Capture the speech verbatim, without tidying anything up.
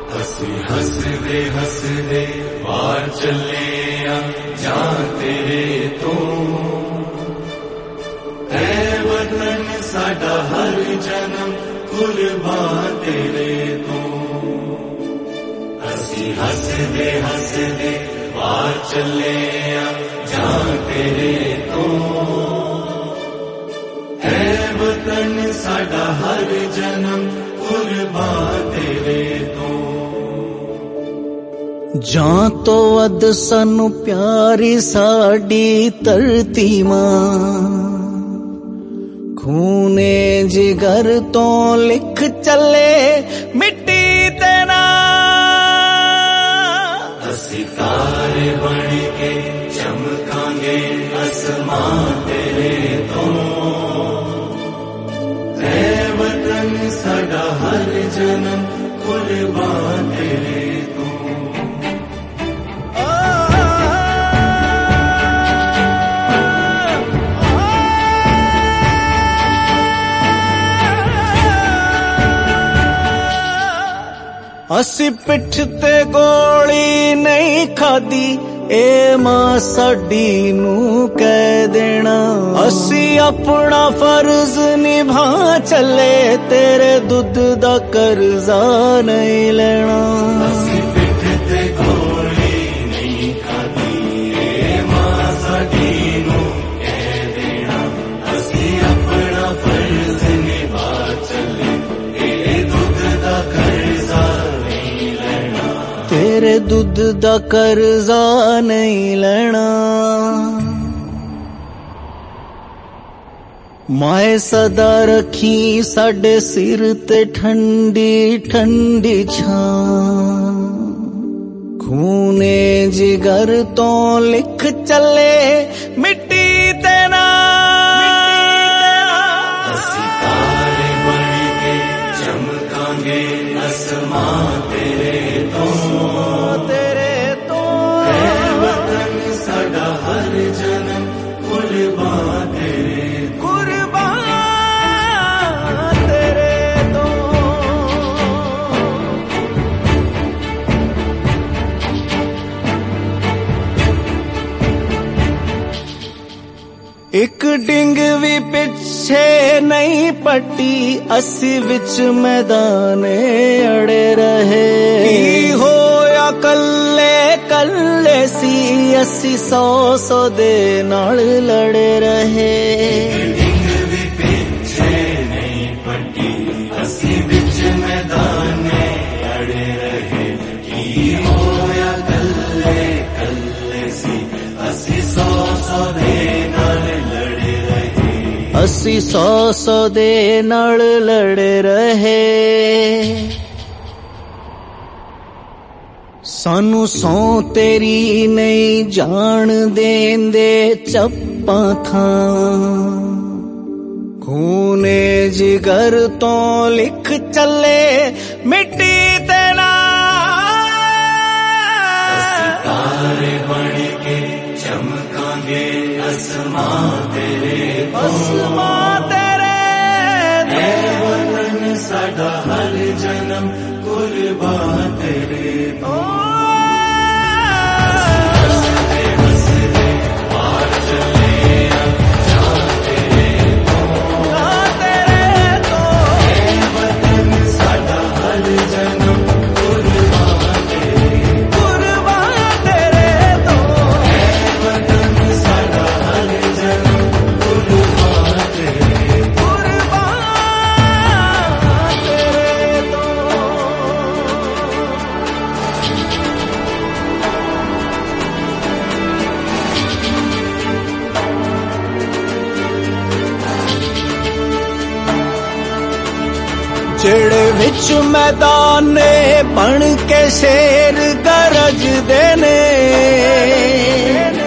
ਅਸੀਂ ਹੱਸਦੇ ਹੱਸਦੇ ਬਾਹਰ ਚੱਲੇ ਆ ਜਾਂ ਤੇਰੇ ਤੋਂ ਐ ਵਤਨ ਸਾਡਾ ਹਰ ਜਨਮ ਕੁਰਬਾਨ ਤੇਰੇ ਤੋਂ। ਅਸੀਂ ਹੱਸਦੇ ਹੱਸਦੇ ਬਾਹਰ ਚੱਲੇ ਆ ਜਾਂ ਤੇਰੇ ਤੋਂ ਐ ਵਤਨ ਸਾਡਾ ਹਰ ਜਨਮ ਕੁਰਬਾਨ ਤੇਰੇ ਤੋਂ। ਜਾਂ ਤੋਂ ਵੱਧ ਸਾਨੂੰ ਪਿਆਰੀ ਸਾਡੀ ਧਰਤੀ ਮਾਂ, ਖੂਨੇ ਜਿਗਰ ਤੋਂ ਲਿਖ ਚੱਲੇ ਮਿੱਟੀ ਤੇ ਨਾ। ਅਸੀਂ ਤਾਰੇ ਬਣ ਕੇ ਚਮਕਾਂਗੇ ਅਸਮਾਨ ਤੇਰੇ ਤੋਂ ਐ ਵਤਨ ਸਾਡਾ ਹਰ ਜਨਮ ਕੁਰਬਾਨ ਤੇਰੇ ਤੋਂ। ਅਸੀਂ ਪਿੱਠ ਤੇ ਗੋਲੀ ਨਹੀਂ ਖਾਦੀ, ਏ ਮਾਂ ਸਾਡੀ ਨੂੰ ਕਹਿ ਦੇਣਾ। ਅਸੀਂ ਆਪਣਾ ਫਰਜ਼ ਨਿਭਾ ਚੱਲੇ, ਤੇਰੇ ਦੁੱਧ ਦਾ ਕਰਜ਼ਾ ਨਹੀਂ ਲੈਣਾ। ਅਸੀਂ ਪਿੱਠ ਤੇ ਗੋਲੀ ਨਹੀਂ ਖਾਦੀ, ਏ ਮਾਂ ਸਾਡੀ ਨੂੰ ਕਹਿ ਦੇਣਾ। ਅਸੀਂ ਆਪਣਾ ਫਰਜ਼ ਨਿਭਾ ਚੱਲੇ, ਤੇਰੇ ਦੁੱਧ ਦਾ ਕਰਜ਼ਾ ਤੇਰੇ ਦੁੱਧ ਦਾ ਕਰਜ਼ਾ ਨਹੀਂ ਲੈਣਾ। ਮਾਏ ਸਦਾ ਰੱਖੀ ਸਾਡੇ ਸਿਰ ਤੇ ਠੰਡੀ ਠੰਡੀ ਛਾਂ, ਖੂਨੇ ਜਿਗਰ ਤੋਂ ਲਿਖ ਚੱਲੇ ਮਿੱਟੀ ਤੇ ਨਾ। ਅਸੀਂ ਤਾਰੇ ਬਣ ਕੇ ਚਮਕਾਂਗੇ ਅਸਮਾਨ ਤੇਰੇ ਤੋਂ ਤੇਰੇ ਤੋਂ ਐ ਵਤਨ ਸਾਡਾ ਹਰ ਜਨਮ ਕੁਰਬਾਨ ਤੇਰੇ ਕੁਰਬਾਨ ਤੇਰੇ ਤੋਂ। ਇੱਕ ਡਿੰਗ ਵੀ ਪਿੱਛੇ ਨਹੀਂ ਪੱਟੀ, ਅਸੀਂ ਵਿੱਚ ਮੈਦਾਨੇ ਅੜੇ ਰਹੇ। ਕੀ ਹੋਇਆ ਕੱਲੇ ਕੱਲੇ ਸੀ, ਅਸੀਂ ਸੌ ਸੌ ਦੇ ਨਾਲ ਲੜੇ ਰਹੇ। ਡਿੰਗ ਵੀ ਪਿੱਛੇ ਨਹੀਂ ਪੱਟੀ, ਅਸੀਂ ਵਿੱਚ ਮੈਦਾਨੇ ਅੜੇ ਰਹੇ। ਕੀ ਹੋਇਆ ਕੱਲੇ ਕੱਲੇ ਸੀ, ਅਸੀਂ ਸੌ ਸੌ ਦੇ ਨਾਲ ਲੜੇ ਰਹੇ। ਅਸੀਂ ਸੌ ਸੌ ਦੇ ਨਾਲ ਲੜੇ ਰਹੇ। ਸਾਨੂੰ ਸੌ ਤੇਰੀ ਨਹੀਂ ਜਾਣ ਦੇਂਦੇ ਚੱਪਾਂ ਥਾਂ, ਖੂਨੇ ਜਿਗਰ ਤੋਂ ਲਿਖ ਚੱਲੇ ਮਿੱਟੀ ਤੇ ਨਾ। ਅਸੀਂ ਤਾਰੇ ਬਣ ਕੇ ਚਮਕਾਂਗੇ ਅਸਮਾਨ ਤੇਰੇ ਤੋਂ ਅਸਮਾਨ ਤੇਰੇ ਐ ਵਤਨ ਸਾਡਾ ਹਰ ਜਨਮ ਕੁਰਬਾਨ ਤੇਰੇ ਤੋਂ। ਜਿਹੜੇ ਵਿੱਚ ਮੈਦਾਨੇ ਬਣ ਕੇ ਸ਼ੇਰ ਗਰਜਦੇ ਨੇ,